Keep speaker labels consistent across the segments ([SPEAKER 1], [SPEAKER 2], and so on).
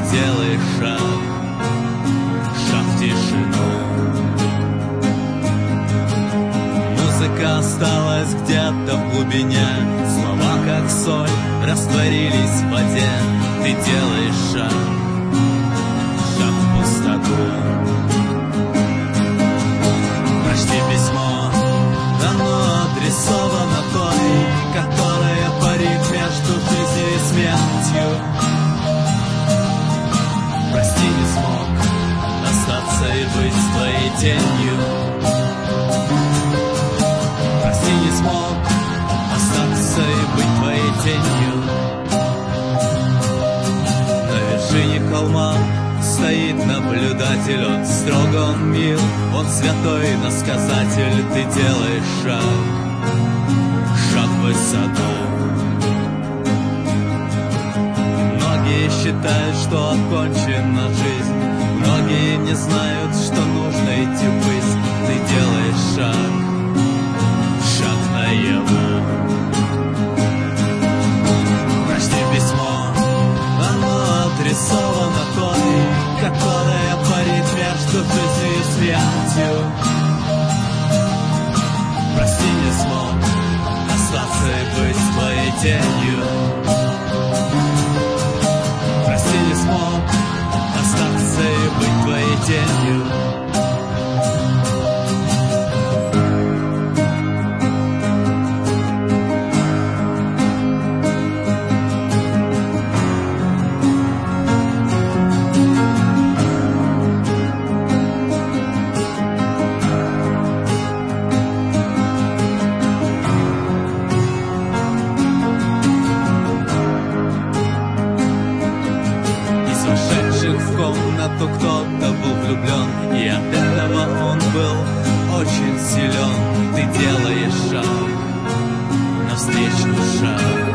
[SPEAKER 1] делаешь шаг, шаг в тишину. Музыка осталась где-то в глубине, слова как соль растворились в воде. Ты делаешь шаг, шаг в пустоту. Прочти письмо, оно адресовано той, которая парит между жизнью и смертью. Прости, не смог остаться и быть твоей тенью. Прости, не смог остаться и быть твоей тенью. На вершине холма стоит наблюдатель, он строго, он мил, он святой насказатель. Ты делаешь шаг, шаг в высоту. Многие считают, что окончена жизнь, многие не знают, что нужно идти ввысь. Ты делаешь шаг, шаг наяву. Прочти письмо, оно адресовано той, которая парит между жизнью и смертью. Прости, не смог остаться и быть твоей тенью. Прости, не смог остаться и быть твоей тенью. В комнату кто-то был влюблен, и от этого он был очень силен. Ты делаешь шаг, навстречу шаг.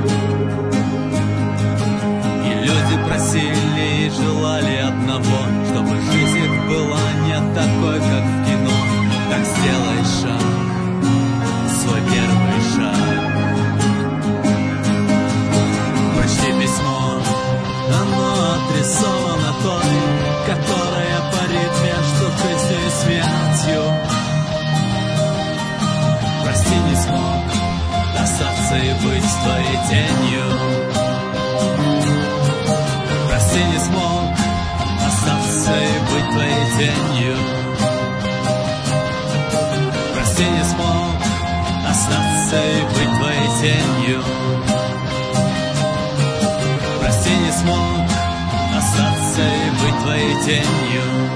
[SPEAKER 1] И люди просили и желали одного, чтобы жизнь их была не такой, как в кино. Так сделай шаг, свой первый шаг. Прочти письмо, оно адресовано той, которая парит между жизнью и смертью. Прости, не смог остаться и быть твоей тенью. Прости, не смог остаться и быть твоей тенью. Прости, не смог остаться и быть твоей тенью. Прости, не смог остаться и быть твоей тенью.